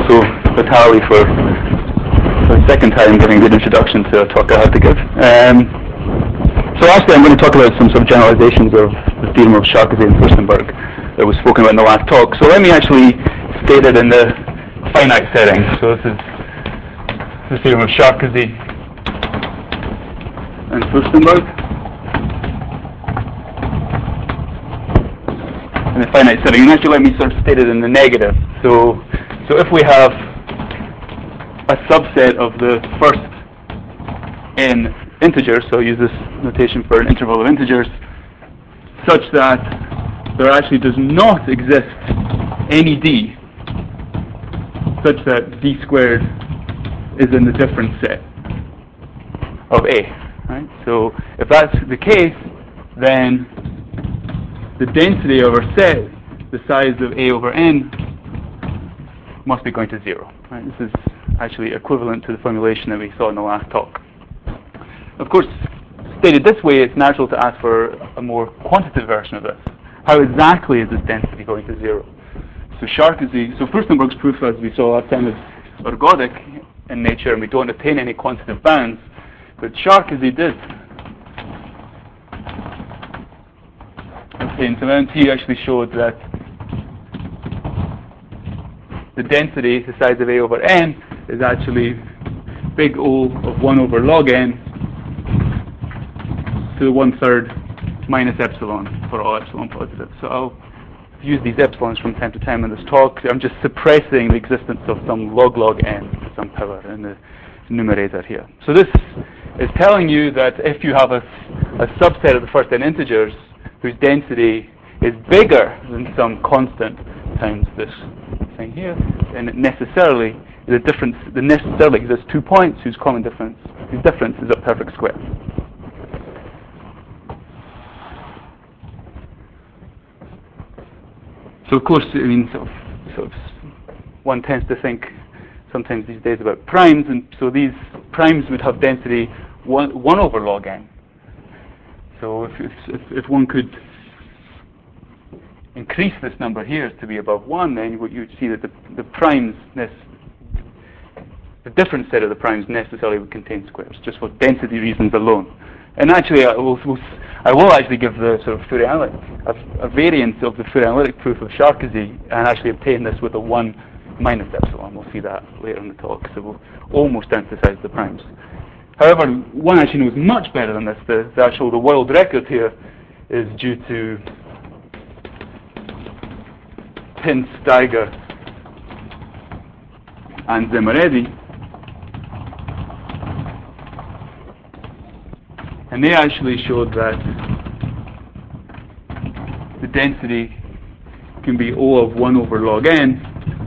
also Vitaly for the second time giving a good introduction to a talk I had to give. So actually I'm going to talk about some sort of generalizations of the theorem of Charcosy and Furstenberg that was spoken about in the last talk. So let me actually state it in the finite setting. So this is the theorem of Charcosy and Furstenberg in the finite setting. And actually let me sort of state it in the negative. So if we have a subset of the first n integers, so I'll use this notation for an interval of integers, such that there actually does not exist any d such that d squared is in the different set of A. Right? So if that's the case, then the density of our set, the size of A over n, must be going to 0. Right? This is actually equivalent to the formulation that we saw in the last talk. Of course, stated this way, it's natural to ask for a more quantitative version of this. How exactly is this density going to 0? So Furstenberg's proof, as we saw last time, is ergodic in nature, and we don't attain any quantitative bounds. But Charcosy did. Okay, and so MT actually showed that the density, the size of A over n, is actually big O of 1 over log n to the 1/3 minus epsilon for all epsilon positive. So I'll use these epsilons from time to time in this talk. I'm just suppressing the existence of some log n to some power in the numerator here. So this is telling you that if you have a subset of the first n integers whose density is bigger than some constant times this thing here, then it necessarily exists 2 points whose difference is a perfect square. So of course, I mean, sort of, one tends to think sometimes these days about primes, and so these primes would have density 1 over log n. So if one could increase this number here to be above 1, then you would see that the primes, the different set of the primes necessarily would contain squares, just for density reasons alone. And actually, I will actually give the sort of a variant of the Fourier-analytic proof of Charcosy, and actually obtain this with a 1 minus epsilon. We'll see that later in the talk. So we'll almost emphasize the primes. However, one actually knows much better than this. The world record here is due to Pin, Steiger, and Zemeredi. And they actually showed that the density can be O of 1 over log n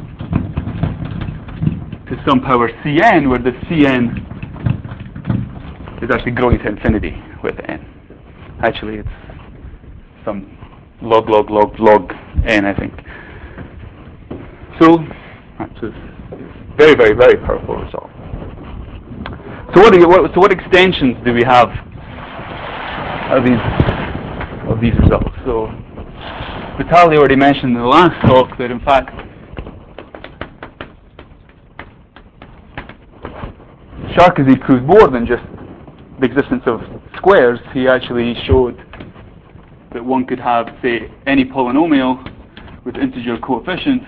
to some power Cn, where the Cn is actually growing to infinity with n. Actually, it's some log n, I think. So that's a very, very, very powerful result. So what extensions do we have of these results? So Vitaly already mentioned in the last talk that in fact Charcosy proved more than just the existence of squares. He actually showed that one could have, say, any polynomial with integer coefficients,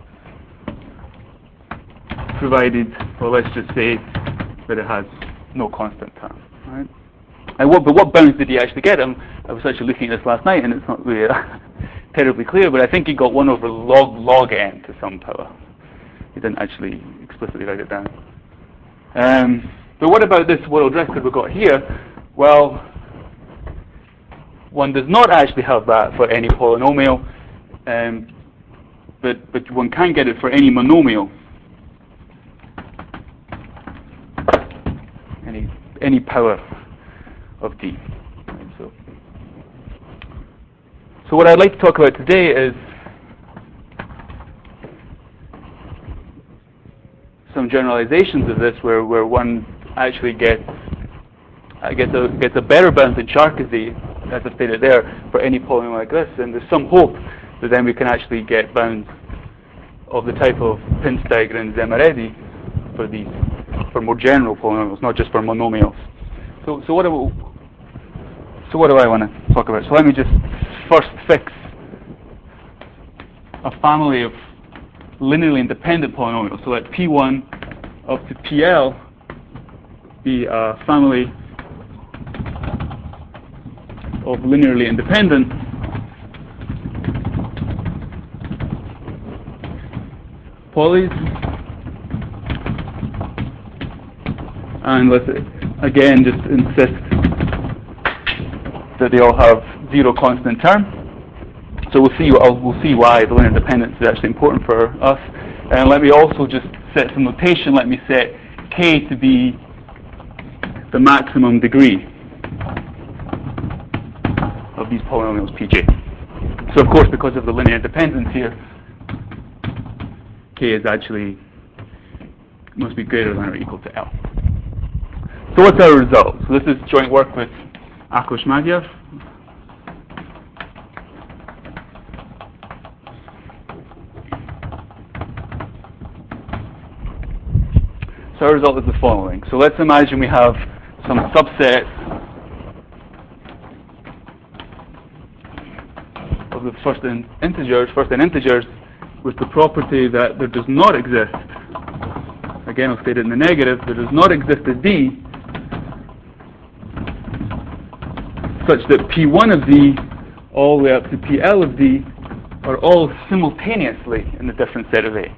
provided, well, let's just say that it has no constant term, right? And what bounds did he actually get? I was actually looking at this last night, and it's not really terribly clear, but I think he got 1 over log n to some power. He didn't actually explicitly write it down. But what about this world record we've got here? Well, one does not actually have that for any polynomial, but one can get it for any monomial. Any power of d. So what I'd like to talk about today is some generalizations of this, where one actually gets a better bound than Charcosy, as I stated there, for any polynomial like this, and there's some hope that then we can actually get bounds of the type of Pinsteiger-Zemmaredi for more general polynomials, not just for monomials. So what do I want to talk about? So let me just first fix a family of linearly independent polynomials. So let P1 up to PL be a family of linearly independent polys, and let's again just insist that they all have zero constant term. So we'll see why the linear dependence is actually important for us. And let me also just set some notation. Let me set K to be the maximum degree of these polynomials Pj. So of course, because of the linear dependence here, K is actually must be greater than or equal to L. So what's our result? So this is joint work with Akos Magyar. So our result is the following. So let's imagine we have some subset of the first n integers with the property that there does not exist, again I'll state it in the negative, there does not exist a D such that P1 of D all the way up to PL of D are all simultaneously in the different set of A.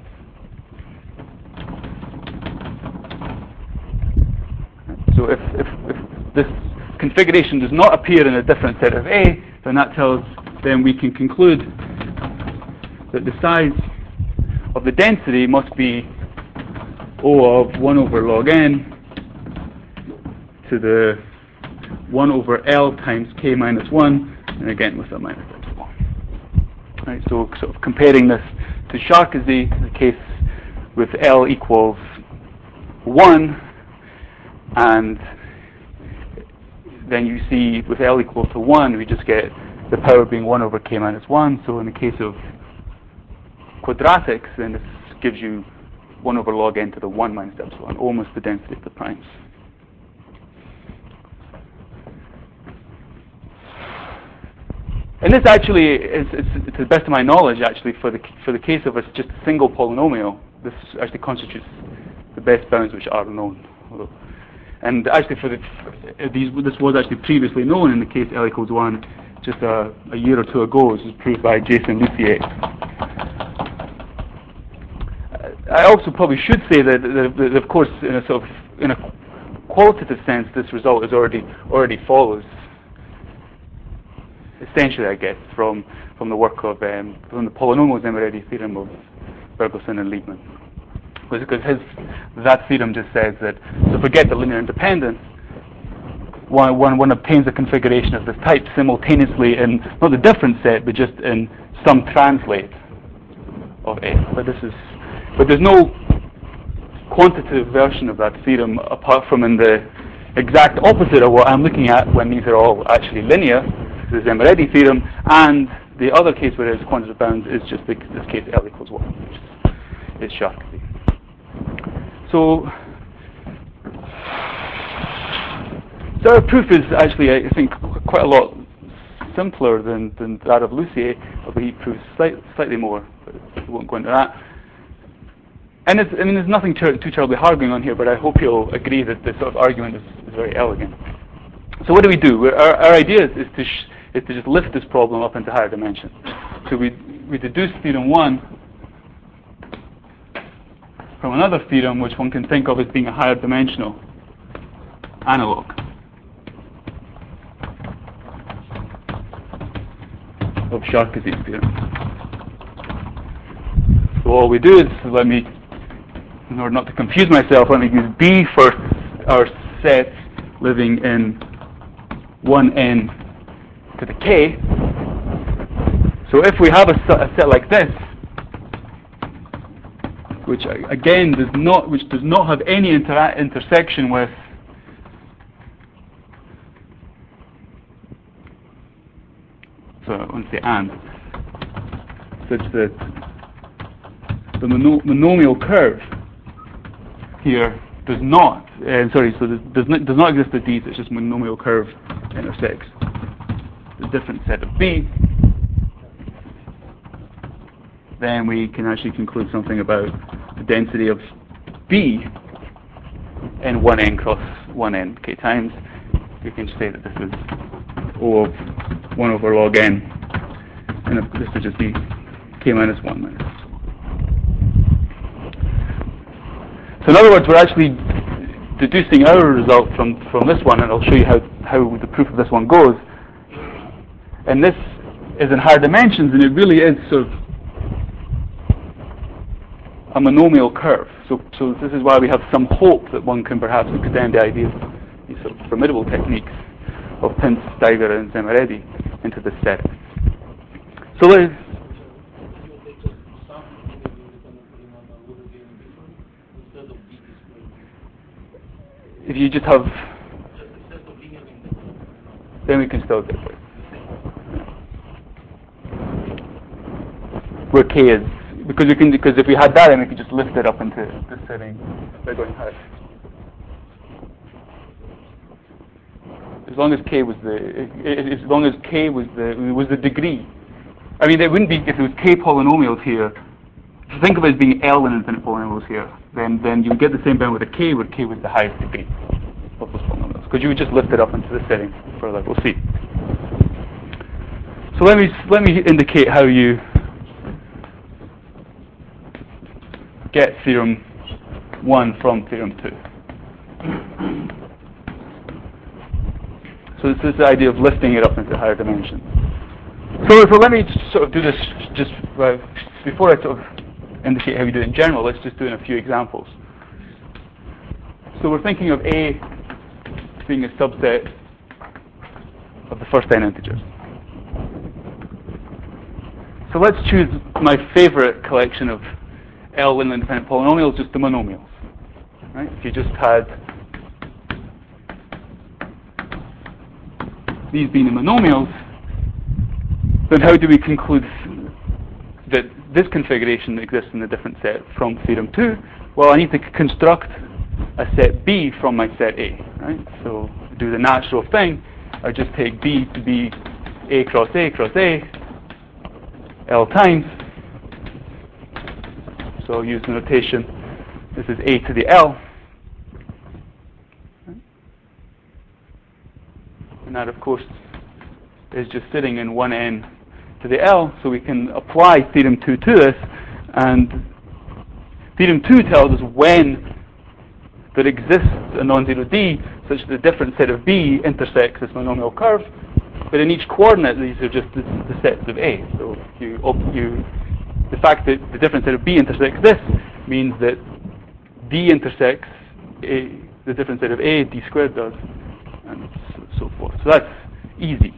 So if this configuration does not appear in a different set of A, then we can conclude that the size of the density must be O of 1 over log n to the 1 over L times K minus 1, and again with a minus epsilon. Right, so sort of comparing this to Sarkozy, the case with L equals 1, and then you see with L equal to 1, we just get the power being 1 over K minus 1. So in the case of quadratics, then this gives you 1 over log n to the 1 minus epsilon, almost the density of the primes. And this actually is, to the best of my knowledge, actually for the case of just a single polynomial, this actually constitutes the best bounds which are known. And actually, this was actually previously known in the case L equals 1, just a year or two ago. This was proved by Jason Lussier. I also probably should say that of course, in a qualitative sense, this result is already follows. Essentially, I guess, from the work of from the polynomial Zemmaredi theorem of Bergelsen and Liebman. Because that theorem just says that, so forget the linear independence, one obtains a configuration of this type simultaneously in not a different set, but just in some translate of A. But there's no quantitative version of that theorem apart from in the exact opposite of what I'm looking at when these are all actually linear, the Zemmaredi theorem, and the other case where there's quantitative bounds is just this case L equals 1, which is Sarkozy. So our proof is actually, I think, quite a lot simpler than that of Lussier, although he proves slightly more, but we won't go into that. And there's nothing too terribly hard going on here, but I hope you'll agree that this sort of argument is very elegant. So what do? Our idea is to just lift this problem up into higher dimensions. So we deduce theorem 1 from another theorem which one can think of as being a higher dimensional analog. Of Sarkozy's theorem. So all we do is, in order not to confuse myself, let me use B for our set living in 1n to the k. So if we have a set like this, which again does not have any intersection with so I want to say and, such that the monomial curve here does not, so does not exist at D, so it's just monomial curve intersects the different set of B, then we can actually conclude something about the density of B in 1n cross 1n k times. We can say that this is O of 1 over log n, and this would just be k minus 1 minus. So in other words, we're actually deducing our result from this one, and I'll show you how the proof of this one goes. And this is in higher dimensions, and it really is sort of a monomial curve. So this is why we have some hope that one can perhaps extend the idea of these sort of formidable techniques of Pintz, Steiger, and Zemeredi into this set. So let's. If you just have, then we can still get it. Where k is, because if we had that, then we could just lift it up into this setting by going high. As long as k was the degree. I mean, it wouldn't be if there was k polynomials here. If you think of it as being L in infinite polynomials here, then you would get the same bound with a k, where k was the highest degree of those polynomials, because you would just lift it up into the setting further. We'll see. So let me indicate how you get theorem 1 from theorem 2. So this is the idea of lifting it up into higher dimensions. So let me sort of do this just before I sort of indicate how we do it in general. Let's just do it in a few examples. So we're thinking of A being a subset of the first n integers. So let's choose my favorite collection of L linear independent polynomials, just the monomials. Right? If you just had these being the monomials, then how do we conclude that this configuration exists in a different set from theorem 2? Well, I need to construct a set B from my set A. Right? So do the natural thing. I just take B to be A cross A cross A, L times. So I'll use the notation, this is A to the L. And that, of course, is just sitting in 1n to the L, so we can apply theorem 2 to this, and theorem 2 tells us when there exists a non-zero D such that the different set of B intersects this monomial curve, but in each coordinate these are just the sets of A. So the fact that the different set of B intersects this means that D intersects the different set of A, D squared does, and so forth. So that's easy.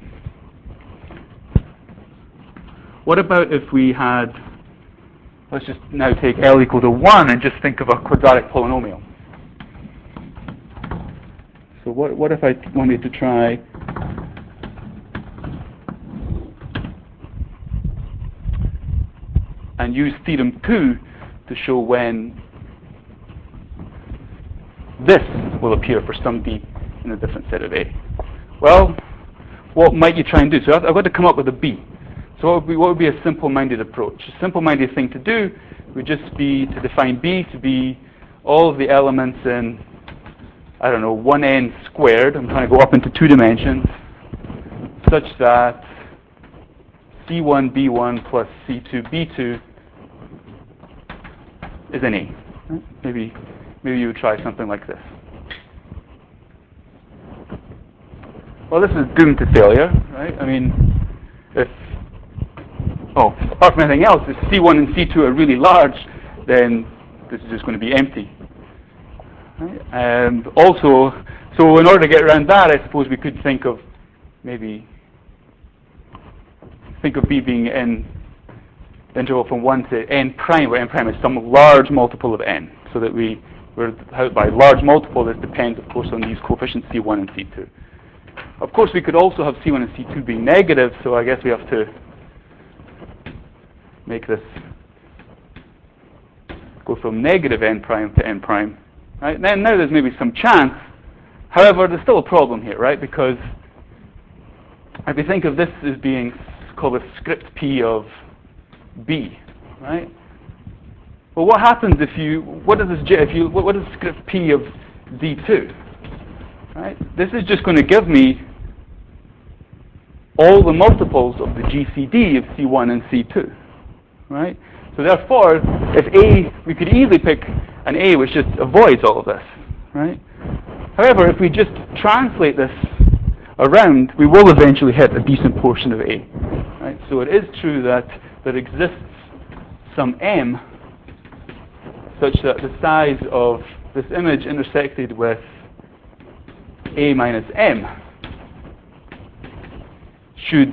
What about if we had, let's just now take L equal to 1 and just think of a quadratic polynomial. So what if I wanted to try and use theorem 2 to show when this will appear for some D in a different set of A? Well, what might you try and do? So I've got to come up with a B. So what would be a simple-minded approach? A simple-minded thing to do would just be to define B to be all of the elements in, I don't know, 1n squared. I'm trying to go up into 2 dimensions, such that C1 B1 plus C2 B2 is an A. Maybe you would try something like this. Well, this is doomed to failure, right? I mean, apart from anything else, if C1 and C2 are really large, then this is just going to be empty. Right? And also, so in order to get around that, I suppose we could think of B being in the interval from 1 to n prime, where n prime is some large multiple of n, so that by large multiple, this depends, of course, on these coefficients C1 and C2. Of course, we could also have C1 and C2 being negative, so I guess we have to make this go from negative n prime to n prime, right? Then now there's maybe some chance. However, there's still a problem here, right? Because if you think of this as being called a script p of b, right? Well, what happens if you what is script p of d2, right? This is just going to give me all the multiples of the GCD of C1 and C2, right? So therefore, if A, we could easily pick an A which just avoids all of this, right? However, if we just translate this around, we will eventually hit a decent portion of A, right? So it is true that there exists some M such that the size of this image intersected with A minus M should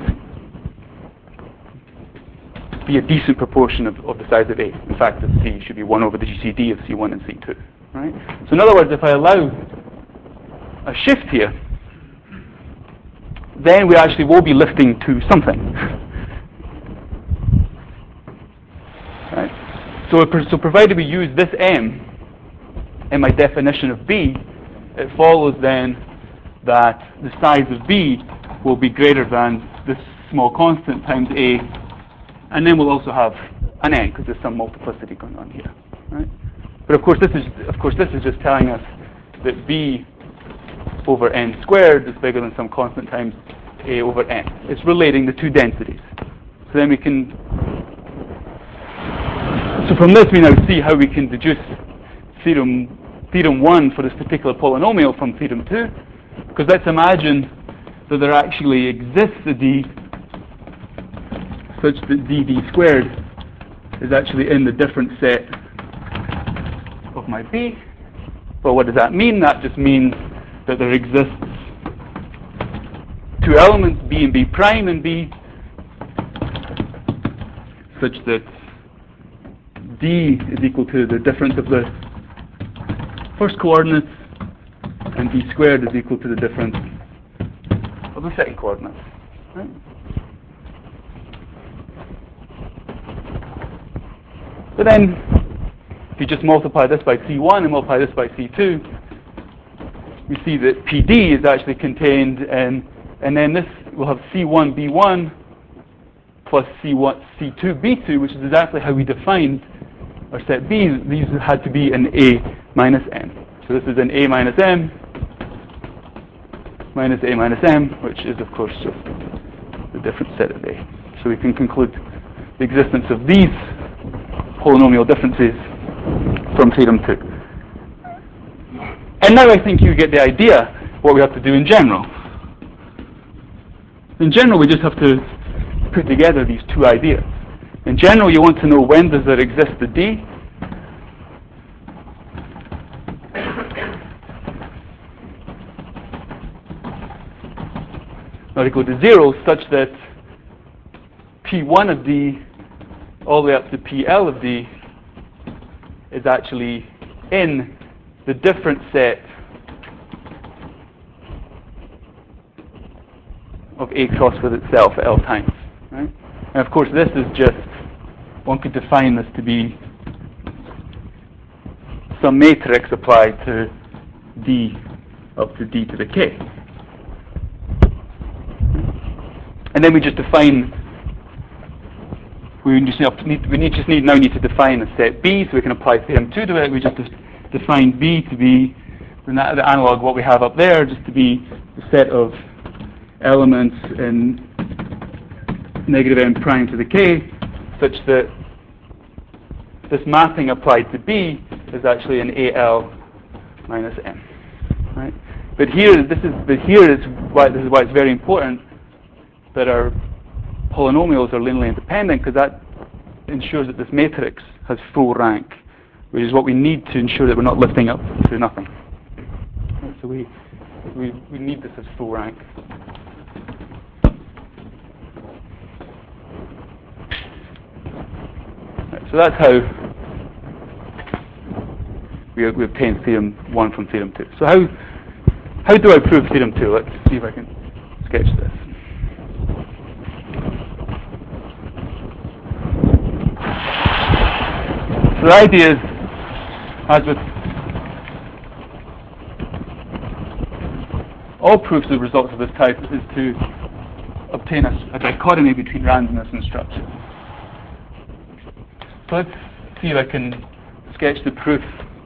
be a decent proportion of the size of A. In fact, the C should be 1 over the GCD of C1 and C2, right? So in other words, if I allow a shift here, then we actually will be lifting to something. Right? So provided we use this M in my definition of B, it follows then that the size of B will be greater than this small constant times A, and then we'll also have an N because there's some multiplicity going on here. Right? But of course this is just telling us that B over N squared is bigger than some constant times A over N. It's relating the two densities. So then we can. So from this we now see how we can deduce theorem 1 for this particular polynomial from theorem 2. Because let's imagine that there actually exists a D such that dd squared is actually in the different set of my B. Well, what does that mean? That just means that there exists two elements, B and B prime in B, such that D is equal to the difference of the first coordinates and D squared is equal to the difference of the second coordinates. Right? But then, if you just multiply this by C1 and multiply this by C2, we see that PD is actually contained in, and then this will have C1 B1 plus C2 B2, which is exactly how we defined our set B. These had to be an A minus M. So this is an A minus M minus A minus M, which is of course just the different set of A. So we can conclude the existence of these polynomial differences from theorem 2. And now I think you get the idea what we have to do in general. In general, we just have to put together these two ideas. In general, you want to know when does there exist a D. Not equal to 0, such that P1 of D all the way up to PL of D is actually in the different set of A cross with itself at L times. Right? And of course this is just, one could define this to be some matrix applied to D up to D to the K. And then we just define, we just need to define a set B, so we can apply theorem 2 to it. We just define B to be the analog of what we have up there, just to be the set of elements in negative m prime to the k, such that this mapping applied to B is actually an AL minus M. Right? But here is why it's very important that our polynomials are linearly independent, because that ensures that this matrix has full rank, which is what we need to ensure that we're not lifting up to nothing. Right, so we need this as full rank. Right, so that's how we obtain theorem 1 from theorem 2. So how do I prove theorem 2? Let's see if I can sketch this. So the idea is As with all proofs of results of this type, is to obtain a dichotomy between randomness and structure. So let's see if I can sketch the proof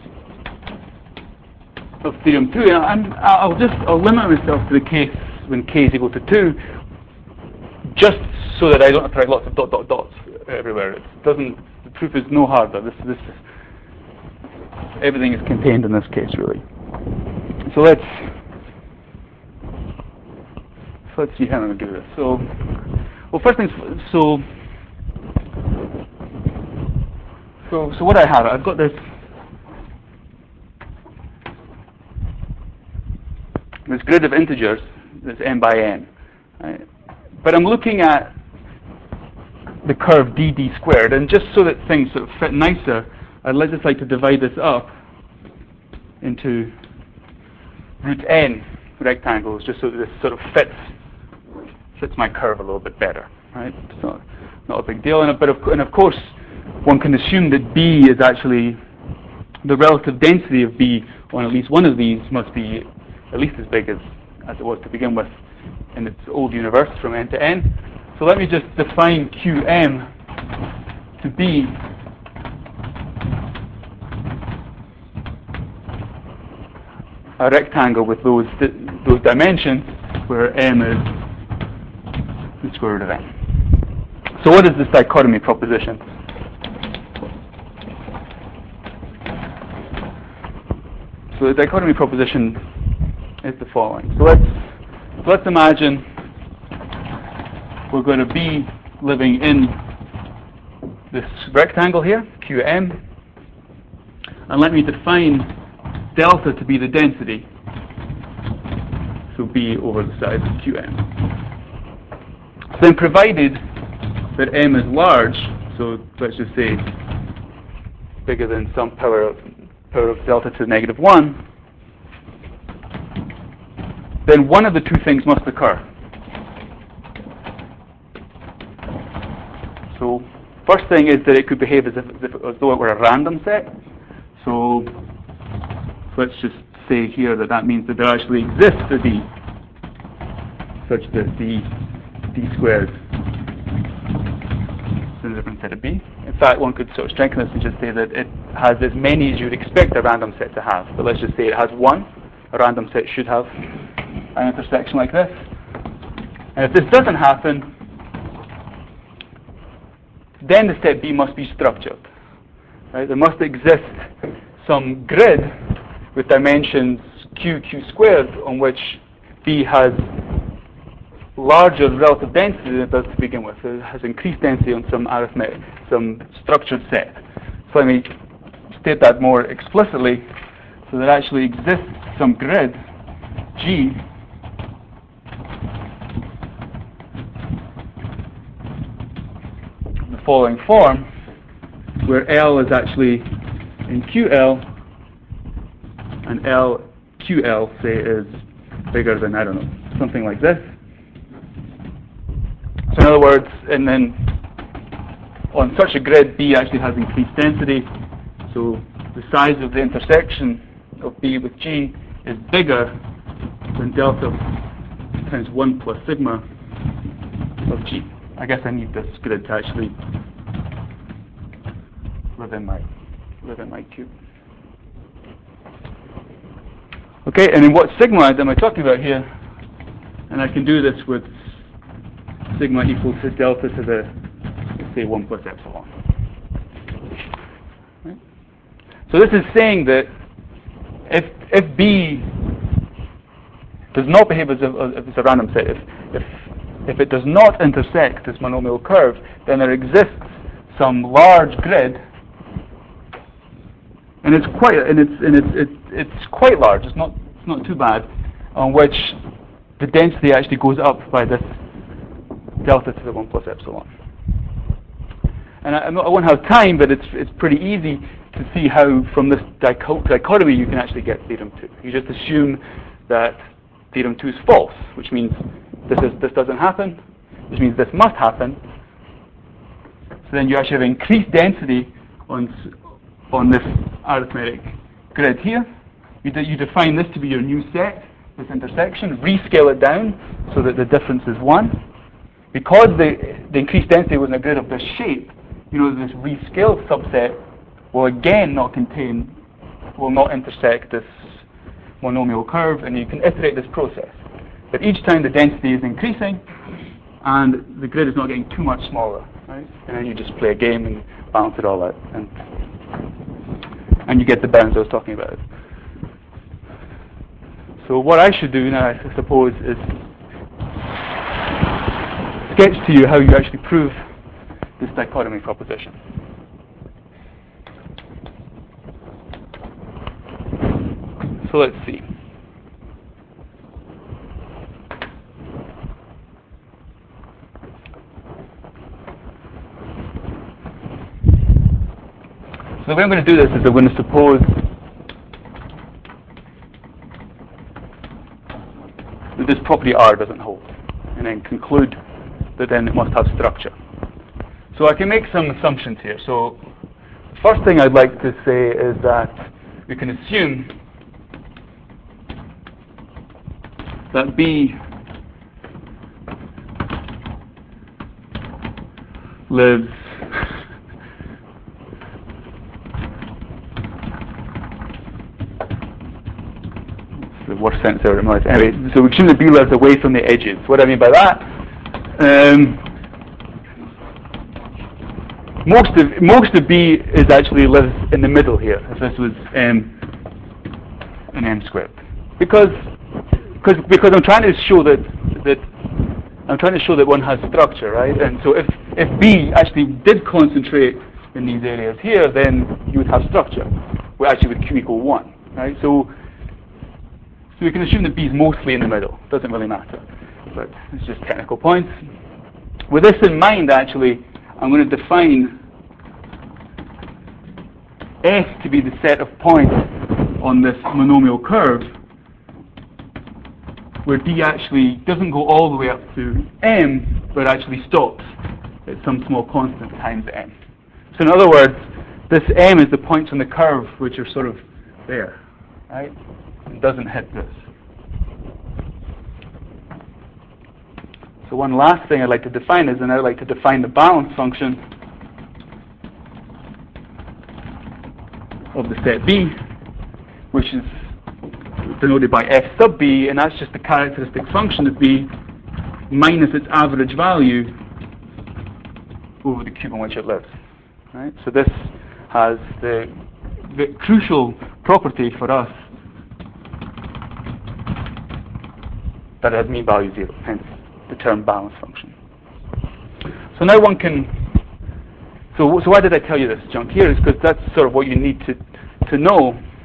of theorem 2. And I'll limit myself to the case when k is equal to 2, just so that I don't have to write lots of dots everywhere. The proof is no harder. Everything is contained in this case, really. So let's see how I'm going to do this. So, well, first things, so what I have, I've got this grid of integers that's n by n, right? But I'm looking at the curve dd squared, and just so that things sort of fit nicer, I'd just like to divide this up into root n rectangles, just so that this sort of fits my curve a little bit better, right? So not a big deal, and of course one can assume that B is actually the relative density of B on at least one of these must be at least as big as it was to begin with in its old universe from n to n. So let me just define Qm to be a rectangle with those dimensions where m is the square root of n. So what is this dichotomy proposition? So the dichotomy proposition is the following. So let's imagine we're going to be living in this rectangle here, Qm, and let me define delta to be the density, so B over the size of Qm. So then provided that m is large, so let's just say bigger than some power of delta to the -1, then one of the two things must occur. So first thing is that it could behave as though it were a random set. So let's just say here that means that there actually exists a d such that d squared is a different set of b. In fact, one could sort of strengthen this and just say that it has as many as you'd expect a random set to have. But let's just say it has one. A random set should have an intersection like this. And if this doesn't happen, then the set B must be structured. Right? There must exist some grid with dimensions q squared on which B has larger relative density than it does to begin with. It has increased density on some structured set. So let me state that more explicitly. So there actually exists some grid G in the following form, where L is actually in QL and LQL, say, is bigger than, I don't know, something like this. So in other words, and then on such a grid, B actually has increased density. So the size of the intersection of B with G is bigger than delta times 1 plus sigma of G. I guess I need this grid to actually live in my cube. Okay, and then what sigma am I talking about here? And I can do this with sigma equal to delta to the, let's say, 1 plus epsilon. Right? So this is saying that if B does not behave as if it's a random set, if it does not intersect this monomial curve, then there exists some large grid, and it's quite large. It's not too bad, on which the density actually goes up by this delta to the 1 plus epsilon. And I won't have time, but it's pretty easy to see how from this dichotomy you can actually get theorem 2. You just assume that theorem 2 is false, which means this doesn't happen, which means this must happen. So then you actually have increased density on this arithmetic grid here. You define this to be your new set, this intersection, rescale it down so that the difference is 1. Because the increased density was in a grid of this shape, you know this rescaled subset will again will not intersect this monomial curve, and you can iterate this process. But each time the density is increasing, and the grid is not getting too much smaller, right? And then you just play a game and balance it all out, and you get the bounds I was talking about. So what I should do now, I suppose, is sketch to you how you actually prove this dichotomy proposition. So let's see. So the way I'm going to do this is I'm going to suppose that this property R doesn't hold, and then conclude that then it must have structure. So I can make some assumptions here. So the first thing I'd like to say is that we can assume that B lives it's the worst sentence ever in my life. Anyway, so we assume that B lives away from the edges. What do I mean by that? Most of B is actually lives in the middle here. If this was an M squared, because I'm trying to show that one has structure, right? And so if B actually did concentrate in these areas here, then you would have structure. Well, actually with Q equal 1, right? So we can assume that B is mostly in the middle. Doesn't really matter, but it's just technical points. With this in mind, actually, I'm going to define S to be the set of points on this monomial curve where D actually doesn't go all the way up to M, but actually stops at some small constant times M. So in other words, this M is the points on the curve which are sort of there, right? It doesn't hit this. So one last thing I'd like to define is, and I'd like to define the balance function of the set B, which is denoted by f sub B, and that's just the characteristic function of B minus its average value over the cube on which it lives. Right? So this has the crucial property for us that it has mean value 0, hence the term balance function. So now one can. So why did I tell you this junk here? Is because that's sort of what you need to know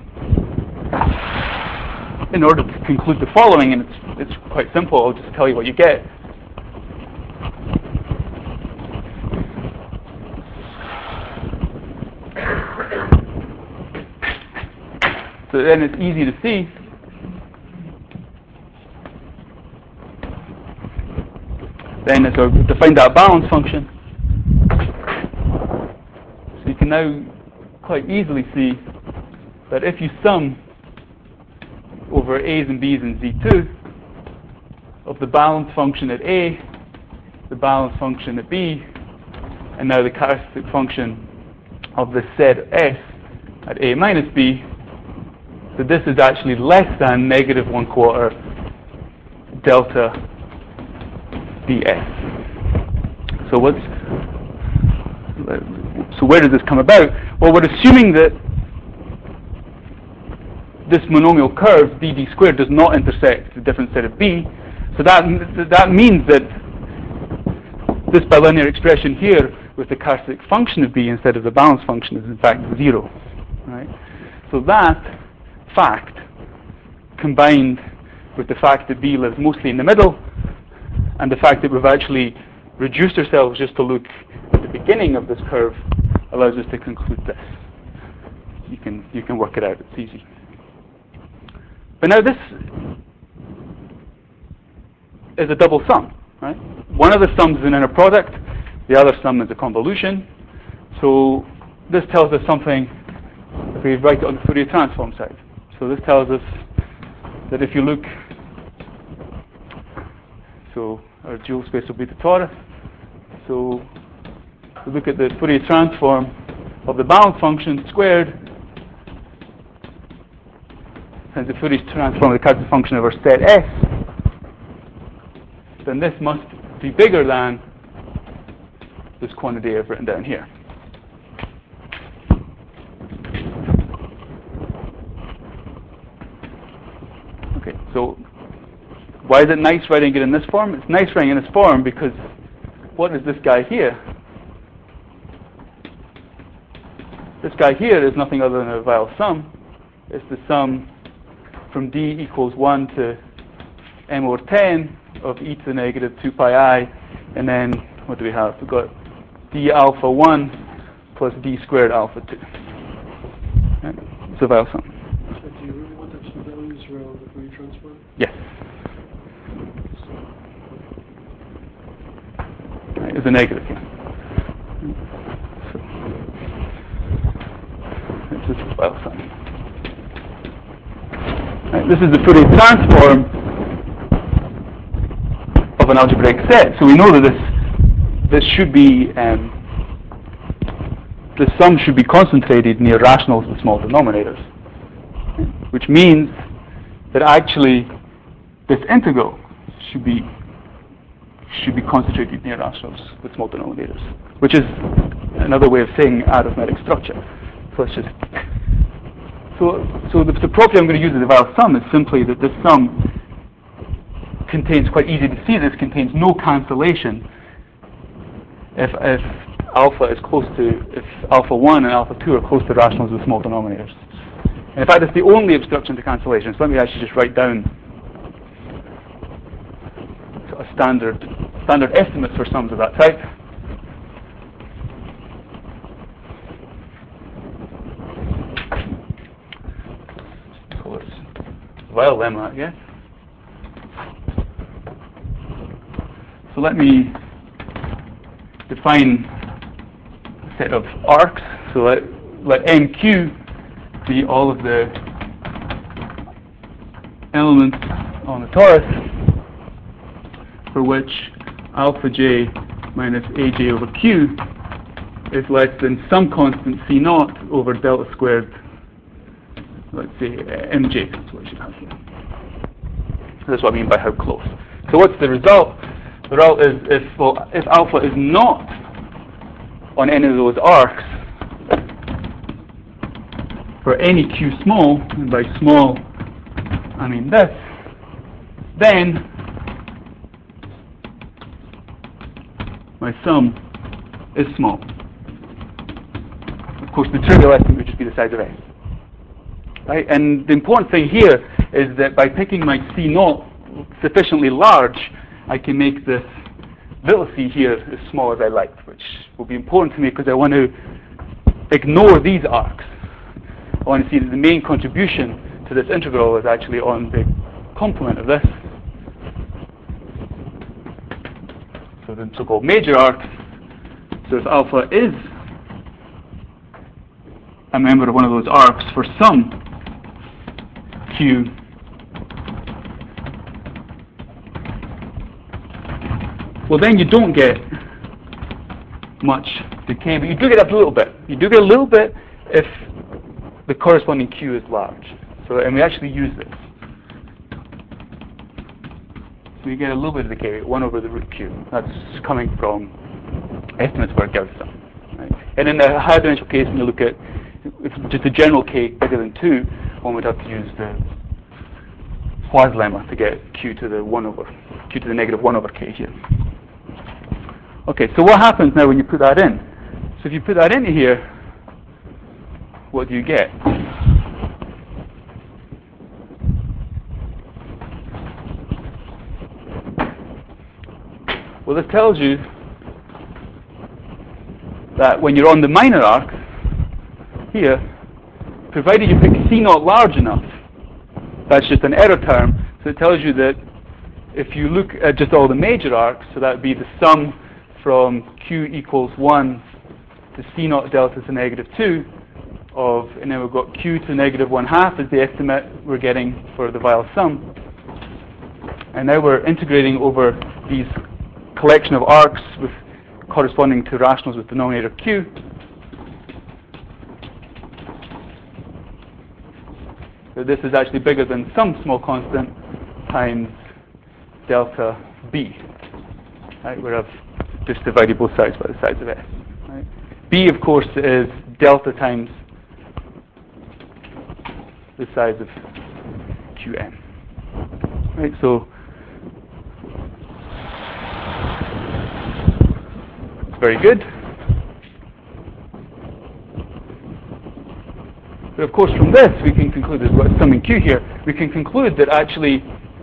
in order to conclude the following, and it's quite simple. I'll just tell you what you get. So then it's easy to see then as I define that balance function. So you can now quite easily see that if you sum over A's and B's and Z2 of the balance function at A, the balance function at B, and now the characteristic function of the set S at A minus B, that this is actually less than negative 1/4 delta ds. So where does this come about? Well, we're assuming that this monomial curve BD squared does not intersect the different set of B. So that means that this bilinear expression here with the characteristic function of B instead of the balance function is in fact 0. Right? So that fact, combined with the fact that B lives mostly in the middle, and the fact that we've actually reduced ourselves just to look at the beginning of this curve, allows us to conclude this. You can work it out. It's easy. But now this is a double sum, right? One of the sums is an inner product, the other sum is a convolution. So this tells us something if we write it on the Fourier transform side. So this tells us that if you look, so our dual space will be the torus. So we look at the Fourier transform of the balance function squared, and the Fourier transform of the Cartesian function of our set S, then this must be bigger than this quantity I've written down here. Okay, so why is it nice writing it in this form? It's nice writing it in this form because what is this guy here? This guy here is nothing other than a Weyl sum. It's the sum from d equals 1 to m over 10 of e to the negative 2 pi I, and then what do we have? We've got d alpha 1 plus d squared alpha 2. Right? It's a Weyl sum. So do you really want the two values around the Fourier transform? Yes. Right, it's a negative here. So this is Weyl sum. Right, this is the Fourier transform of an algebraic set. So we know that this should be the sum should be concentrated near rationals with small denominators, which means that actually this integral should be concentrated near rationals with small denominators, which is another way of saying arithmetic structure. So let's just the property I'm going to use as a Weyl sum is simply that this sum contains, quite easy to see, this contains no cancellation if alpha is close to, if alpha 1 and alpha 2 are close to rationals with small denominators. And in fact, it's the only obstruction to cancellation. So let me actually just write down a standard estimate for sums of that type. So it's Weyl lemma, I guess. So let me define a set of arcs. So let MQ be all of the elements on the torus for which alpha j minus aj over q is less than some constant c naught over delta squared, let's say mj. That's what I should have here. That's what I mean by how close. So what's the result? The result is if alpha is not on any of those arcs for any q small, and by small I mean this, then my sum is small. Of course, the trivial estimate would just be the size of S. Right? And the important thing here is that by picking my C naught sufficiently large, I can make this little c here as small as I like, which will be important to me because I want to ignore these arcs. I want to see that the main contribution to this integral is actually on the complement of this. So the so-called major arcs. So if alpha is a member of one of those arcs for some q well, then you don't get much decay, but you do get a little bit. You do get a little bit if the corresponding q is large. So, and we actually use this. So you get a little bit of decay, 1 over the root q. That's coming from estimates of our Gauss sum. Right? And in the higher dimensional case, when you look at if just a general k bigger than 2, one would have to use the Poisson lemma to get q to the negative 1 over k here. Okay, so what happens now when you put that in? So if you put that into here, what do you get? Well, this tells you that when you're on the minor arc here, provided you pick C naught large enough, that's just an error term, so it tells you that if you look at just all the major arcs, so that would be the sum from q equals 1 to c naught delta to negative 2 of, and then we've got q to negative 1/2 is the estimate we're getting for the Weyl sum. And now we're integrating over these collection of arcs with corresponding to rationals with denominator q. So this is actually bigger than some small constant times delta b. Right, where I've just divided both sides by the sides of S. Right. B, of course, is delta times the size of Qm. Right, so very good. But of course, from this we can conclude, there's got some in Q here, we can conclude that actually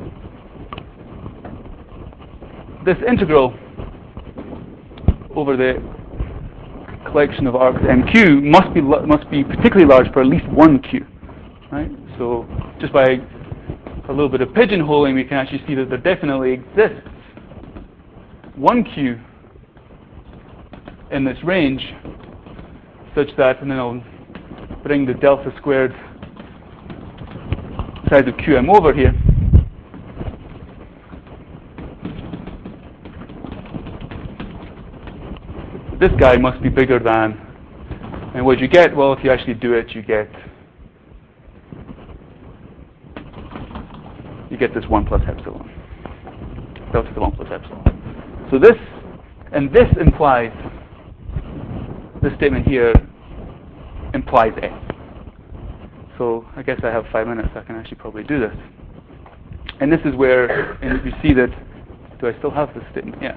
this integral over the collection of arcs MQ must be particularly large for at least one Q. Right? So just by a little bit of pigeonholing, we can actually see that there definitely exists one Q in this range, such that, and then I'll bring the delta squared size of Qm over here. This guy must be bigger than, and what you get? Well, if you actually do it, you get this 1 plus epsilon. Delta to 1 plus epsilon. So this, and this implies, this statement here implies S. So I guess I have 5 minutes, I can actually probably do this. And this is where, and you see that, do I still have this statement? Yeah.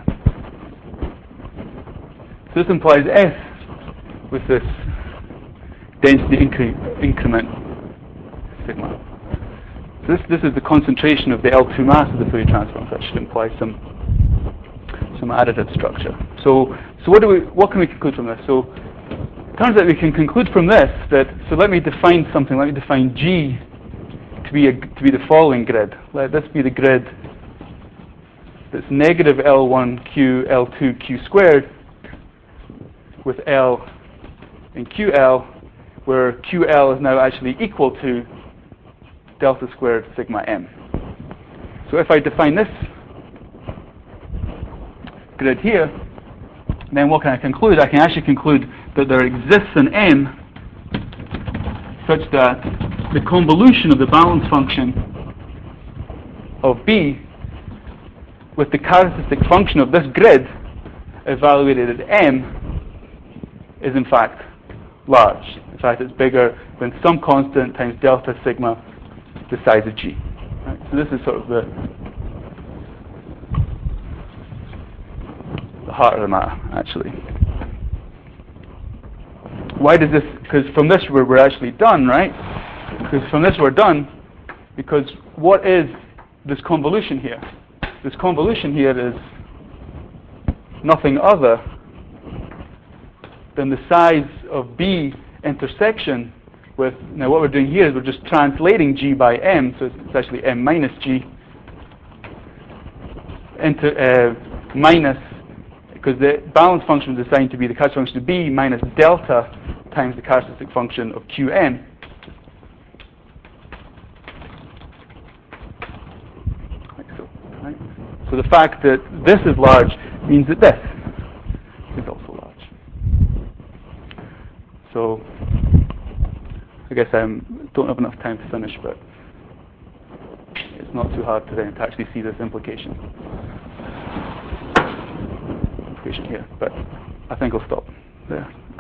So this implies S with this density increment sigma. So this is the concentration of the L2 mass of the Fourier transform. That should imply some additive structure. So what can we conclude from this? So it turns out we can conclude from this that, so let me define something. Let me define G to be the following grid. Let this be the grid that's negative L1Q L2Q squared with L and QL, where QL is now actually equal to delta squared sigma m. So if I define this grid here, then what can I conclude? I can actually conclude that there exists an M such that the convolution of the balance function of B with the characteristic function of this grid evaluated at M is in fact large. In fact, it's bigger than some constant times delta sigma the size of G. Right? So this is sort of the heart of the matter, actually. Why does this? Because from this we're actually done, right? Because from this we're done. Because what is this convolution here? This convolution here is nothing other than the size of B intersection with, now what we're doing here is we're just translating G by M, so it's actually M minus G into minus, because the balance function is assigned to be the characteristic function of B minus delta times the characteristic function of Qm. Like so, right? So the fact that this is large means that this is also large. So I guess I don't have enough time to finish, but it's not too hard to actually see this implication here. But I think I'll stop there.